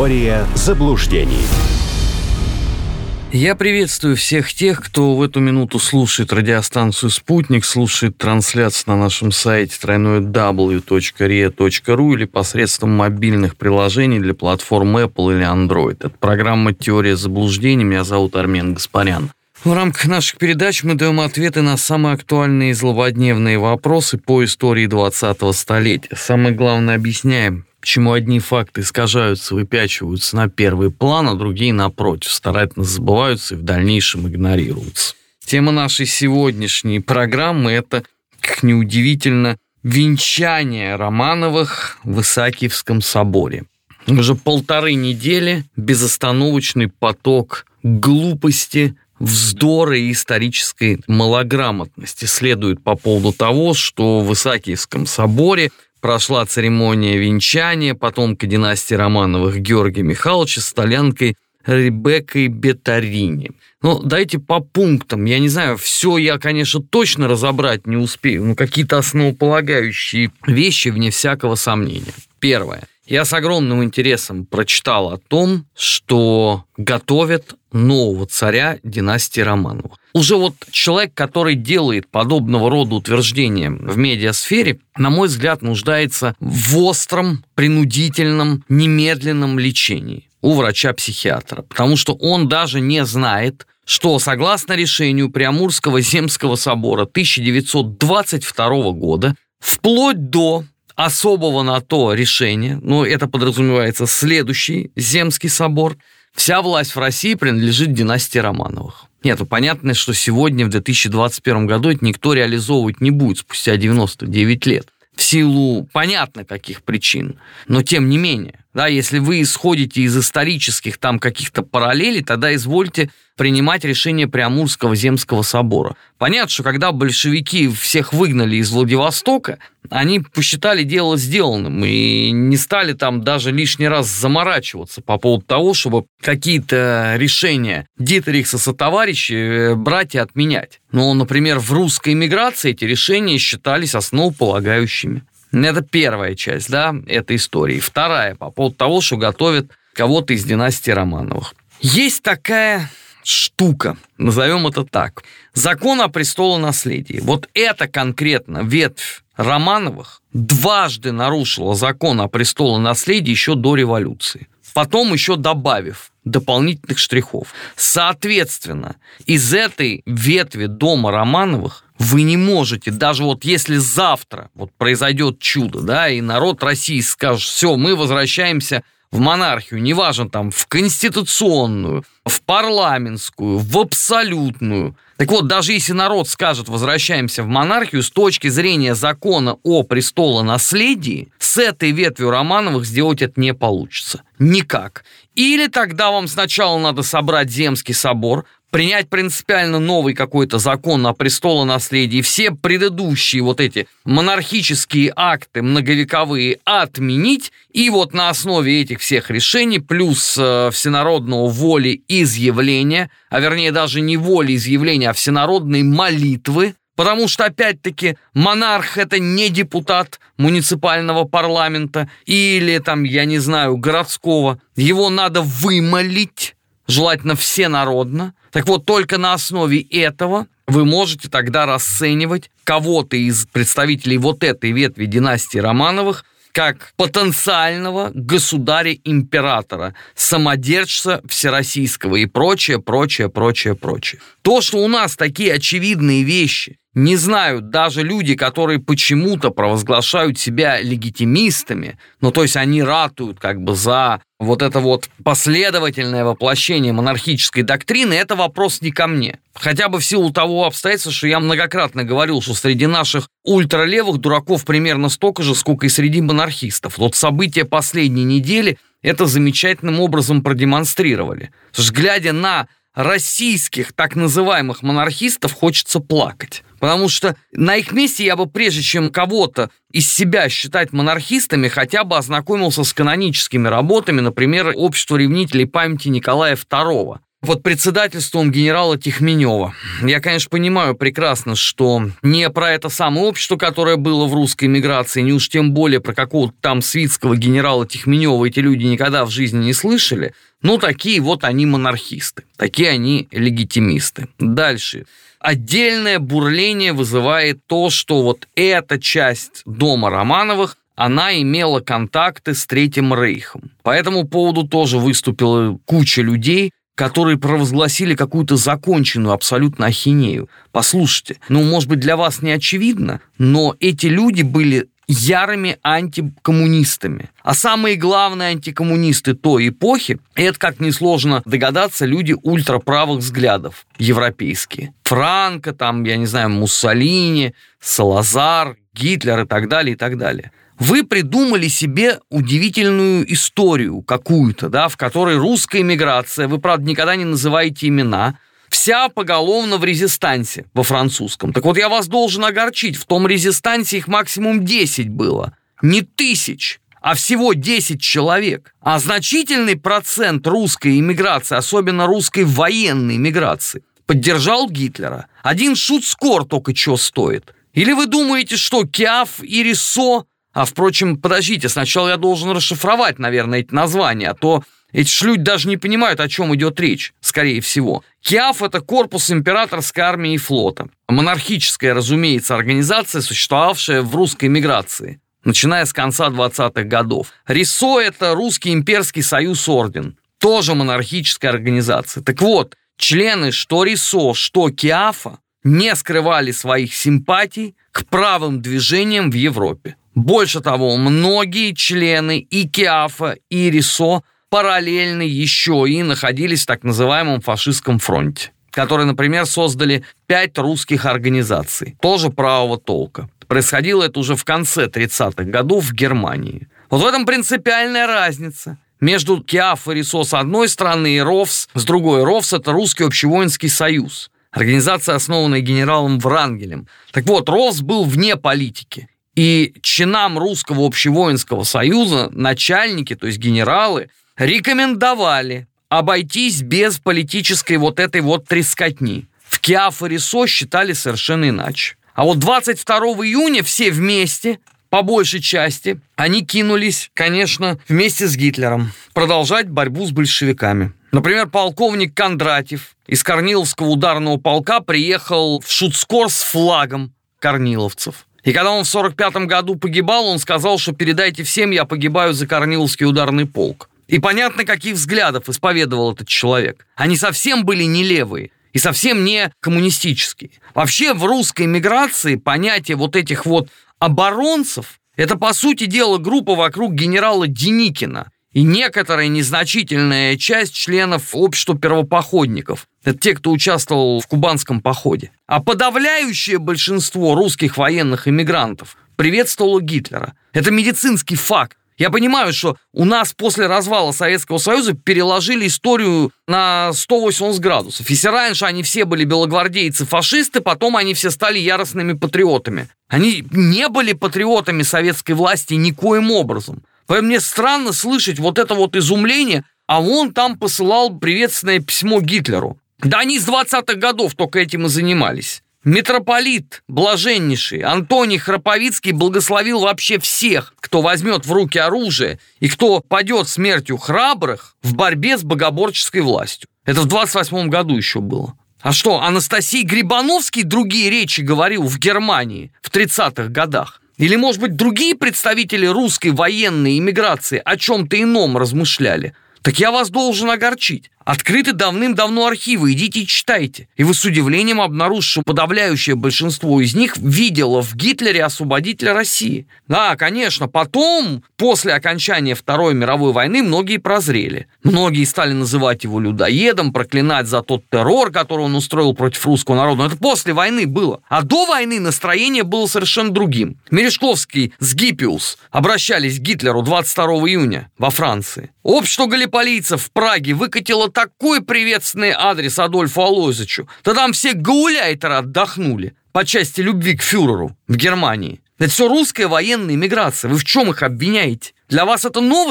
Теория заблуждений. Я приветствую всех тех, кто в эту минуту слушает радиостанцию «Спутник», слушает трансляцию на нашем сайте www.ria.ru или посредством мобильных приложений для платформ Apple или Android. Это программа «Теория заблуждений». Меня зовут Армен Гаспарян. В рамках наших передач мы даем ответы на самые актуальные и злободневные вопросы по истории 20-го столетия. Самое главное, объясняем, почему одни факты искажаются, выпячиваются на первый план, а другие, напротив, старательно забываются и в дальнейшем игнорируются. Тема нашей сегодняшней программы – это, как ни удивительно, венчание Романовых в Исаакиевском соборе. Уже 1,5 недели безостановочный поток глупости, вздора и исторической малограмотности следует по поводу того, что в Исаакиевском соборе прошла церемония венчания потомка династии Романовых Георгия Михайловича с итальянкой Ребеккой Беттарини. Дайте по пунктам. Я не знаю, все я, конечно, точно разобрать не успею, но какие-то основополагающие вещи, вне всякого сомнения. Первое. Я с огромным интересом прочитал о том, что готовят нового царя династии Романовых. Уже человек, который делает подобного рода утверждения в медиасфере, на мой взгляд, нуждается в остром, принудительном, немедленном лечении у врача-психиатра, потому что он даже не знает, что согласно решению Преамурского земского собора 1922 года, вплоть до особого на то решения, это подразумевается следующий Земский собор, вся власть в России принадлежит династии Романовых. Нет, понятно, что сегодня, в 2021 году, это никто реализовывать не будет спустя 99 лет. В силу понятно каких причин, но тем не менее. Если вы исходите из исторических каких-то параллелей, тогда извольте принимать решение Преамурского земского собора. Понятно, что когда большевики всех выгнали из Владивостока, они посчитали дело сделанным и не стали даже лишний раз заморачиваться по поводу того, чтобы какие-то решения Дитерихса сотоварищей брать и отменять. Например, в русской эмиграции эти решения считались основополагающими. Это первая часть, этой истории. Вторая, по поводу того, что готовят кого-то из династии Романовых. Есть такая штука, назовем это так. Закон о престолонаследии. Это конкретно ветвь Романовых дважды нарушила закон о престолонаследии еще до революции. Потом еще добавив дополнительных штрихов. Соответственно, из этой ветви дома Романовых вы не можете, даже если завтра произойдет чудо, и народ России скажет: все, мы возвращаемся в монархию, неважно, в конституционную, в парламентскую, в абсолютную. Даже если народ скажет: возвращаемся в монархию, с точки зрения закона о престолонаследии, с этой ветвью Романовых сделать это не получится. Никак. Или тогда вам сначала надо собрать Земский собор, принять принципиально новый какой-то закон о престолонаследии, все предыдущие эти монархические акты многовековые отменить, и на основе этих всех решений плюс всенародного волеизъявления, а вернее даже не волеизъявления, а всенародной молитвы, потому что, опять-таки, монарх – это не депутат муниципального парламента или, городского. Его надо вымолить, желательно всенародно. Только на основе этого вы можете тогда расценивать кого-то из представителей этой ветви династии Романовых как потенциального государя-императора, самодержца всероссийского и прочее. То, что у нас такие очевидные вещи не знают даже люди, которые почему-то провозглашают себя легитимистами, то есть они ратуют за это последовательное воплощение монархической доктрины, это вопрос не ко мне. Хотя бы в силу того обстоятельства, что я многократно говорил, что среди наших ультралевых дураков примерно столько же, сколько и среди монархистов. События последней недели это замечательным образом продемонстрировали. Потому что, глядя на российских так называемых монархистов, хочется плакать. Потому что на их месте я бы, прежде чем кого-то из себя считать монархистами, хотя бы ознакомился с каноническими работами, например, «Общество ревнителей памяти Николая II». под председательством генерала Тихменева. Я, конечно, понимаю прекрасно, что не про это самое общество, которое было в русской эмиграции, не уж тем более про какого-то там свитского генерала Тихменева эти люди никогда в жизни не слышали. Но такие вот они монархисты, такие они легитимисты. Дальше. Отдельное бурление вызывает то, что вот эта часть дома Романовых, она имела контакты с Третьим Рейхом. По этому поводу тоже выступила куча людей, которые провозгласили какую-то законченную абсолютно ахинею. Послушайте, может быть, для вас не очевидно, но эти люди были ярыми антикоммунистами. А самые главные антикоммунисты той эпохи, это, как несложно догадаться, люди ультраправых взглядов европейские. Франко, Муссолини, Салазар, Гитлер и так далее, и так далее. Вы придумали себе удивительную историю какую-то, в которой русская эмиграция, вы, правда, никогда не называете имена, вся поголовно в резистансе, во французском. Так вот, я вас должен огорчить, в том резистансе их максимум 10 было. Не 1000, а всего 10 человек. А значительный процент русской эмиграции, особенно русской военной эмиграции, поддержал Гитлера. Один Шуцкор только что стоит. Или вы думаете, что Киаф и Риссо... впрочем, подождите, сначала я должен расшифровать, наверное, эти названия, а то эти люди даже не понимают, о чем идет речь, скорее всего. КИАФ – это корпус императорской армии и флота. Монархическая, разумеется, организация, существовавшая в русской эмиграции, начиная с конца 20-х годов. РИСО – это Русский имперский союз орден, тоже монархическая организация. Так вот, члены что РИСО, что КИАФа не скрывали своих симпатий к правым движениям в Европе. Больше того, многие члены и КИАФа, и РИСО параллельно еще и находились в так называемом фашистском фронте, которые, например, создали 5 русских организаций, тоже правого толка. Происходило это уже в конце 30-х годов в Германии. Вот в этом принципиальная разница между КИАФ и РИСО с одной стороны и РОВС с другой. РОВС – это Русский общевоинский союз, организация, основанная генералом Врангелем. Так вот, РОВС был вне политики. И чинам Русского общевоинского союза начальники, то есть генералы, рекомендовали обойтись без политической вот этой вот трескотни. В КИАФ и РИСО считали совершенно иначе. А вот 22 июня все вместе, по большей части, они кинулись, конечно, вместе с Гитлером продолжать борьбу с большевиками. Например, полковник Кондратьев из Корниловского ударного полка приехал в Шуцкор с флагом корниловцев. И когда он в 1945 году погибал, он сказал, что передайте всем, я погибаю за Корниловский ударный полк. И понятно, каких взглядов исповедовал этот человек. Они совсем были не левые и совсем не коммунистические. Вообще в русской эмиграции понятие вот этих вот оборонцев – это, по сути дела, группа вокруг генерала Деникина и некоторая незначительная часть членов общества первопоходников. Это те, кто участвовал в кубанском походе. А подавляющее большинство русских военных эмигрантов приветствовало Гитлера. Это медицинский факт. Я понимаю, что у нас после развала Советского Союза переложили историю на 180 градусов. Если раньше они все были белогвардейцы-фашисты, потом они все стали яростными патриотами. Они не были патриотами советской власти никоим образом. Поэтому мне странно слышать вот это вот изумление, а он там посылал приветственное письмо Гитлеру. Да они с 20-х годов только этим и занимались. Митрополит блаженнейший Антоний Храповицкий благословил вообще всех, кто возьмет в руки оружие и кто падет смертью храбрых в борьбе с богоборческой властью. Это в 28-м году еще было. А что, Анастасий Грибановский другие речи говорил в Германии в 30-х годах? Или, может быть, другие представители русской военной эмиграции о чем-то ином размышляли? Так я вас должен огорчить. Открыты давным-давно архивы, идите и читайте. И вы с удивлением обнаружите, что подавляющее большинство из них видело в Гитлере освободителя России. Да, конечно, потом, после окончания Второй мировой войны, многие прозрели. Многие стали называть его людоедом, проклинать за тот террор, который он устроил против русского народа. Но это после войны было. А до войны настроение было совершенно другим. Мережковский с Гиппиус обращались к Гитлеру 22 июня во Франции. Общество галлиполийцев в Праге выкатило такой приветственный адрес Адольфу Алойзовичу. Да там все гауляйтеры отдохнули по части любви к фюреру в Германии. Это все русская военная эмиграция. Вы в чем их обвиняете? Для вас это новость,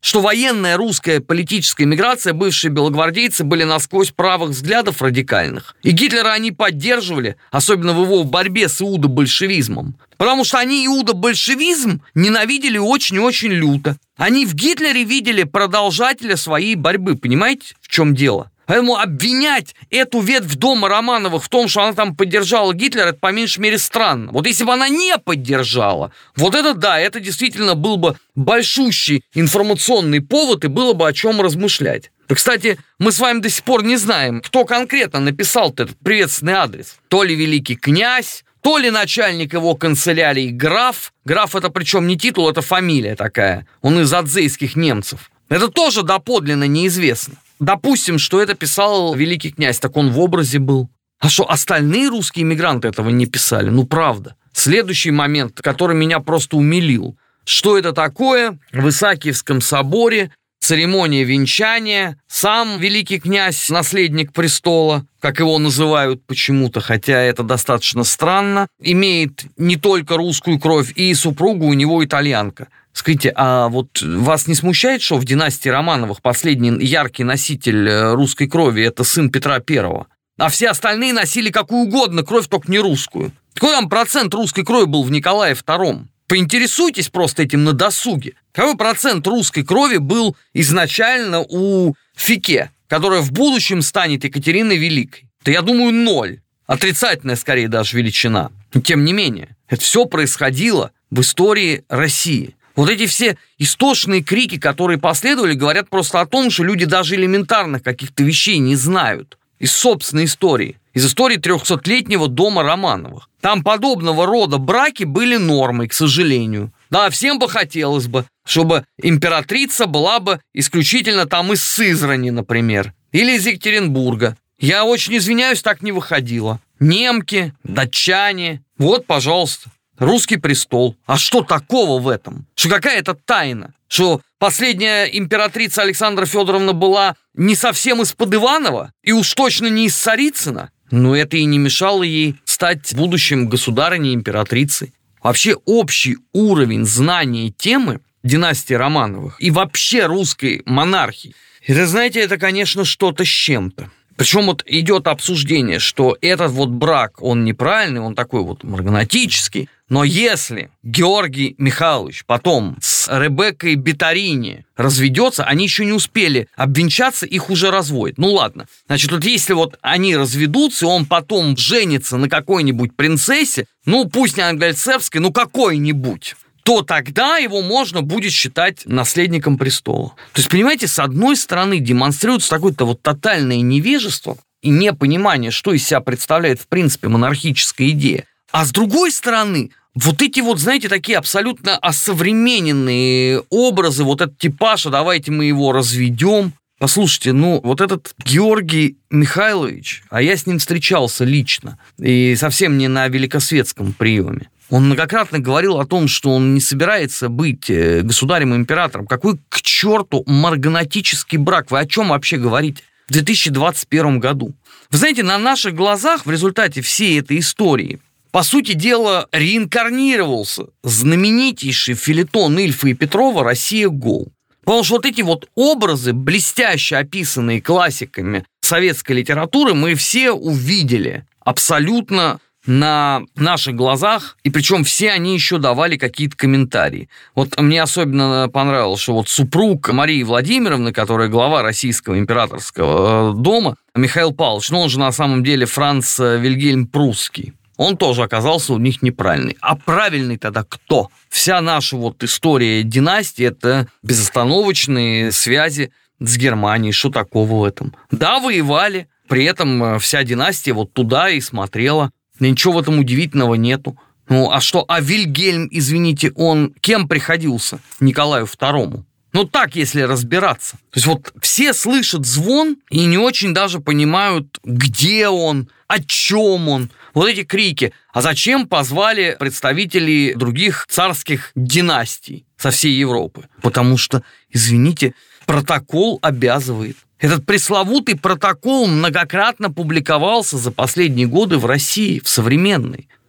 что военная русская политическая миграция, бывшие белогвардейцы были насквозь правых взглядов радикальных. И Гитлера они поддерживали, особенно в его борьбе с иудо-большевизмом. Потому что они иудо-большевизм ненавидели очень-очень люто. Они в Гитлере видели продолжателя своей борьбы. Понимаете, в чем дело? Поэтому обвинять эту ветвь дома Романовых в том, что она там поддержала Гитлера, это по меньшей мере странно. Вот если бы она не поддержала, вот это да, это действительно был бы большущий информационный повод и было бы о чем размышлять. Кстати, мы с вами до сих пор не знаем, кто конкретно написал этот приветственный адрес. То ли великий князь, то ли начальник его канцелярии граф. Граф это причем не титул, это фамилия такая. Он из адзейских немцев. Это тоже доподлинно неизвестно. Допустим, что это писал великий князь, так он в образе был. А что, остальные русские мигранты этого не писали? Ну, правда. Следующий момент, который меня просто умилил. Что это такое? В Исаакиевском соборе церемония венчания. Сам великий князь, наследник престола, как его называют почему-то, хотя это достаточно странно, имеет не только русскую кровь, и супругу у него итальянка. Скажите, а вот вас не смущает, что в династии Романовых последний яркий носитель русской крови – это сын Петра I, а все остальные носили какую угодно кровь, только не русскую? Какой там процент русской крови был в Николае II? Поинтересуйтесь просто этим на досуге. Какой процент русской крови был изначально у Фике, которая в будущем станет Екатериной Великой? Да я думаю, 0. Отрицательная, скорее, даже величина. Но тем не менее, это все происходило в истории России. Вот эти все истошные крики, которые последовали, говорят просто о том, что люди даже элементарных каких-то вещей не знают. Из собственной истории. Из истории 300-летнего дома Романовых. Там подобного рода браки были нормой, к сожалению. Да, всем бы хотелось бы, чтобы императрица была бы исключительно там из Сызрани, например. Или из Екатеринбурга. Я очень извиняюсь, так не выходило. Немки, датчане. Вот, пожалуйста. Русский престол. А что такого в этом? Что какая-то тайна? Что последняя императрица Александра Федоровна была не совсем из-под Иванова и уж точно не из Царицына? Но это и не мешало ей стать будущим государыней императрицей. Вообще общий уровень знания темы династии Романовых и вообще русской монархии, это, знаете, это, конечно, что-то с чем-то. Причем вот идет обсуждение, что этот вот брак, он неправильный, он такой вот марганатический, но если Георгий Михайлович потом с Ребеккой Бетарини разведется, они еще не успели обвенчаться, их уже разводят. Ну ладно, значит, вот если вот они разведутся, и он потом женится на какой-нибудь принцессе, ну пусть не англосаксской, ну какой-нибудь, то тогда его можно будет считать наследником престола. То есть, понимаете, с одной стороны демонстрируется такое-то вот тотальное невежество и непонимание, что из себя представляет, в принципе, монархическая идея. А с другой стороны, вот эти вот, знаете, такие абсолютно осовремененные образы, вот этот типаж, а давайте мы его разведем. Послушайте, ну, вот этот Георгий Михайлович, а я с ним встречался лично, и совсем не на великосветском приеме. Он многократно говорил о том, что он не собирается быть государем-императором. Какой к черту марганатический брак? Вы о чем вообще говорите? В 2021 году. Вы знаете, на наших глазах в результате всей этой истории, по сути дела, реинкарнировался знаменитейший фельетон Ильфа и Петрова «Россия Гол». Потому что вот эти вот образы, блестяще описанные классиками советской литературы, мы все увидели абсолютно на наших глазах, и причем все они еще давали какие-то комментарии. Вот мне особенно понравилось, что вот супруг Марии Владимировны, которая глава российского императорского дома, Михаил Павлович, ну он же на самом деле Франц Вильгельм Прусский, он тоже оказался у них неправильный. А правильный тогда кто? Вся наша вот история династии – это безостановочные связи с Германией. Что такого в этом? Да, воевали, при этом вся династия вот туда и смотрела. Ничего в этом удивительного нету. Ну, а что? А Вильгельм, извините, он кем приходился Николаю II? Ну, так, если разбираться. То есть вот все слышат звон и не очень даже понимают, где он, о чем он. Вот эти крики. А зачем позвали представителей других царских династий со всей Европы? Потому что, извините, протокол обязывает. Этот пресловутый протокол многократно публиковался за последние годы в России, в современной.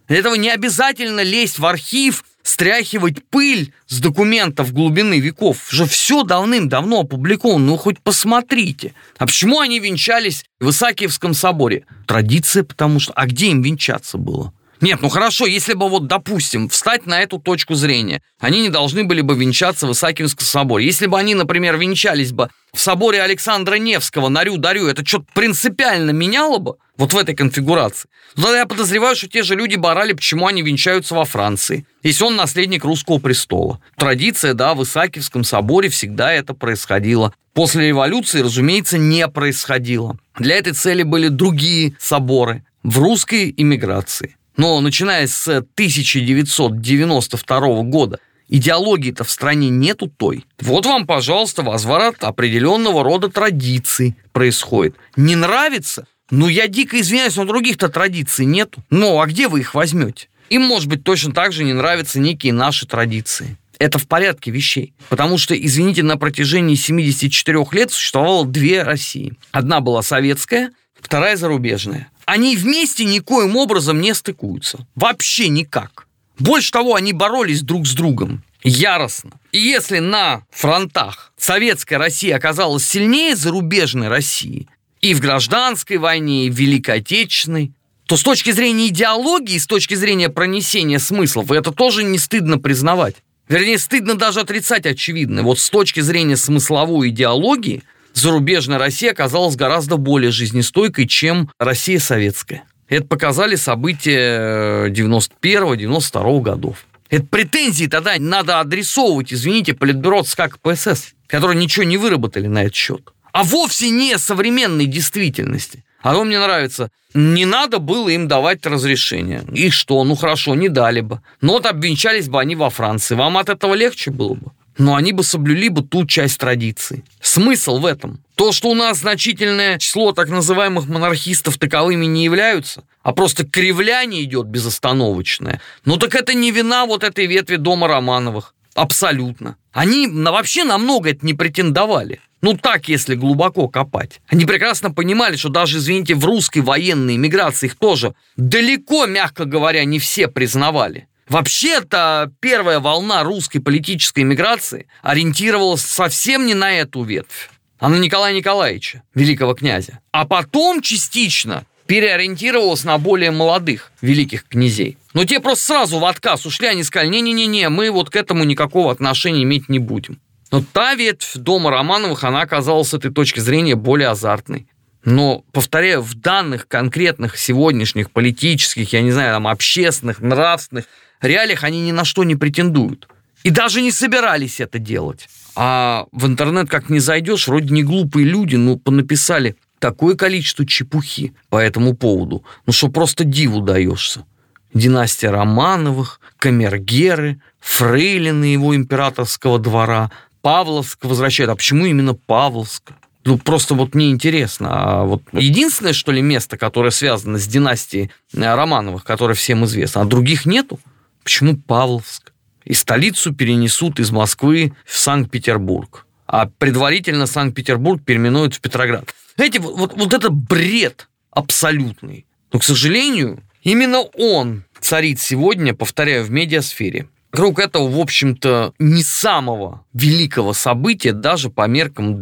Для этого не обязательно лезть в архив, стряхивать пыль с документов глубины веков. Уже все давным-давно опубликовано, ну хоть посмотрите. А почему они венчались в Исаакиевском соборе? Традиция, потому что... А где им венчаться было? Нет, ну хорошо, если бы вот, допустим, встать на эту точку зрения, они не должны были бы венчаться в Исаакиевском соборе. Если бы они, например, венчались бы в соборе Александра Невского на Рю-Дарю, это что-то принципиально меняло бы вот в этой конфигурации? Тогда я подозреваю, что те же люди бы орали, почему они венчаются во Франции, если он наследник русского престола. Традиция, да, в Исаакиевском соборе всегда это происходило. После революции, разумеется, не происходило. Для этой цели были другие соборы в русской эмиграции. Но начиная с 1992 года идеологии-то в стране нету той. Вот вам, пожалуйста, возврат определенного рода традиций происходит. Не нравится? Ну, я дико извиняюсь, но других-то традиций нету. Ну, а где вы их возьмете? Им, может быть, точно так же не нравятся некие наши традиции. Это в порядке вещей. Потому что, извините, на протяжении 74 лет существовало две России. Одна была советская, вторая зарубежная. Они вместе никоим образом не стыкуются. Вообще никак. Больше того, они боролись друг с другом. Яростно. И если на фронтах советская Россия оказалась сильнее зарубежной России и в гражданской войне, и в Великой Отечественной, то с точки зрения идеологии, с точки зрения пронесения смыслов, это тоже не стыдно признавать. Вернее, стыдно даже отрицать очевидное. Вот с точки зрения смысловой идеологии зарубежная Россия оказалась гораздо более жизнестойкой, чем Россия советская. Это показали события 91-92 годов. Это претензии тогда надо адресовывать, извините, Политбюро ЦК КПСС, которые ничего не выработали на этот счет. А вовсе не современной действительности. А то мне нравится, не надо было им давать разрешение. И что? Ну хорошо, не дали бы. Но вот обвенчались бы они во Франции. Вам от этого легче было бы? Но они бы соблюли бы ту часть традиций. Смысл в этом. То, что у нас значительное число так называемых монархистов таковыми не являются, а просто кривляние идет безостановочное, ну так это не вина вот этой ветви дома Романовых. Абсолютно. Они вообще на много это не претендовали. Ну так, если глубоко копать. Они прекрасно понимали, что даже, извините, в русской военной эмиграции их тоже далеко, мягко говоря, не все признавали. Вообще-то первая волна русской политической эмиграции ориентировалась совсем не на эту ветвь, а на Николая Николаевича, великого князя. А потом частично переориентировалась на более молодых великих князей. Но те просто сразу в отказ ушли, они сказали, не-не-не, мы вот к этому никакого отношения иметь не будем. Но та ветвь дома Романовых, она оказалась с этой точки зрения более азартной. Но, повторяю, в данных конкретных сегодняшних политических, я не знаю, там, общественных, нравственных реалиях они ни на что не претендуют. И даже не собирались это делать. А в интернет как не зайдешь, вроде не глупые люди, но понаписали такое количество чепухи по этому поводу, ну что просто диву даешься. Династия Романовых, камергеры, фрейлины его императорского двора, Павловск возвращают. А почему именно Павловск? Ну, просто вот мне интересно. А вот единственное, что ли, место, которое связано с династией Романовых, которое всем известно, а других нету? Почему Павловск? И столицу перенесут из Москвы в Санкт-Петербург. А предварительно Санкт-Петербург переименуют в Петроград. Знаете, вот это бред абсолютный. Но, к сожалению, именно он царит сегодня, повторяю, в медиасфере. Вокруг этого, в общем-то, не самого великого события даже по меркам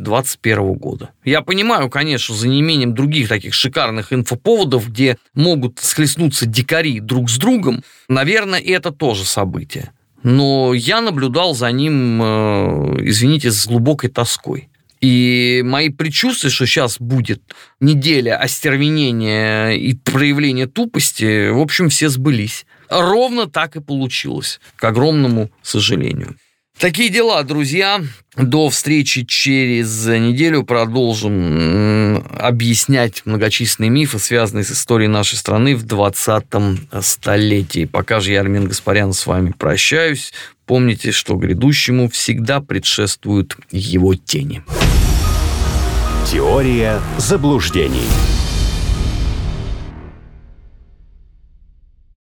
2021 года. Я понимаю, конечно, за неимением других таких шикарных инфоповодов, где могут схлестнуться дикари друг с другом, наверное, это тоже событие. Но я наблюдал за ним, извините, с глубокой тоской. И мои предчувствия, что сейчас будет неделя остервенения и проявления тупости, в общем, все сбылись. Ровно так и получилось, к огромному сожалению. Такие дела, друзья. До встречи через неделю. Продолжим объяснять многочисленные мифы, связанные с историей нашей страны в 20-м столетии. Пока же я, Армен Гаспарян, с вами прощаюсь. Помните, что грядущему всегда предшествуют его тени. Теория заблуждений.